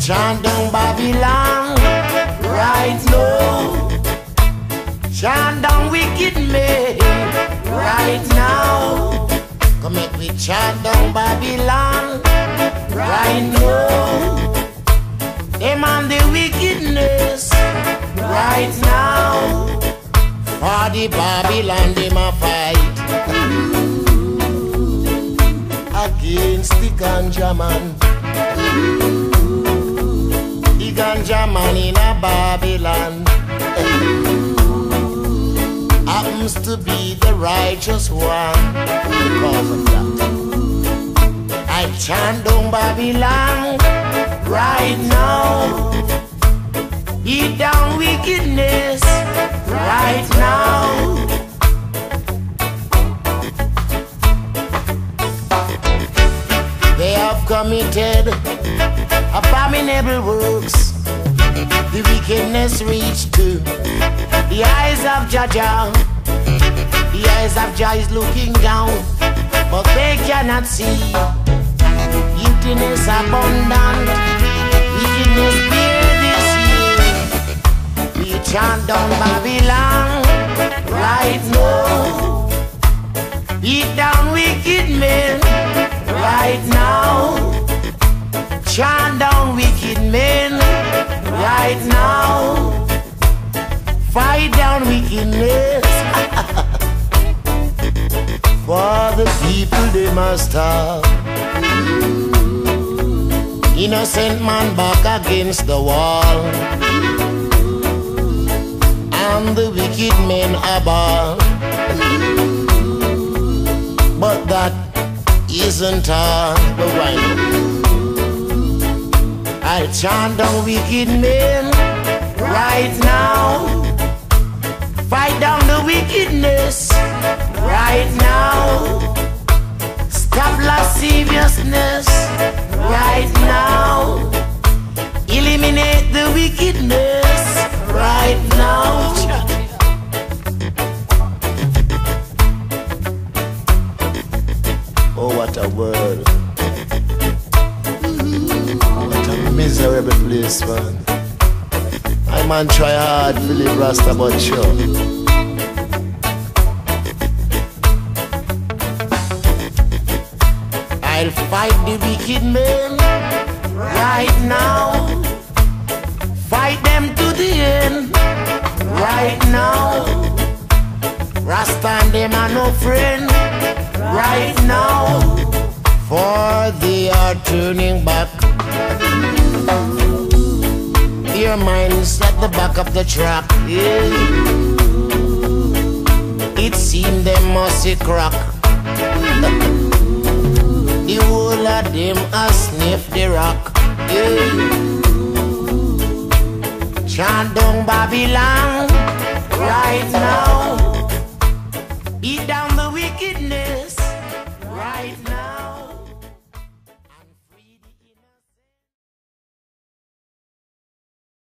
chant down Babylon right now. Chant down wicked men right now. Come make we chant down Babylon right now. Them and the wickedness right now. For the Babylon them a fight against the ganja man. The ganja man in a Babylon happens to be the righteous one. Because of that, I chant down Babylon right now. Beat down wickedness right now. They have committed abominable works. The wickedness reached to the eyes of Jah. The eyes of Jah is looking down, but they cannot see. Guiltiness abundant, wickedness bear this year. We chant down Babylon right now. Beat down wicked men right now. Chant down wicked men right now. Fight down wickedness. For the people they must have. Innocent man back against the wall, and the wicked men above. But that isn't all. But why not? I'll chant down wicked men right now. Fight down the wickedness right now. Stop lasciviousness right now. Eliminate the wickedness right now. Oh, what a world. What a miserable place, man. I man try hard to live Rasta, but sure. I'll fight the wicked men right now. Fight them to the end right now. Rasta and them are no friend right now. For they are turning back. Their minds at the back of the track. Yeah. It seemed they must see crack. The whole of them a sniff the rock. Yeah. Chant down Babylon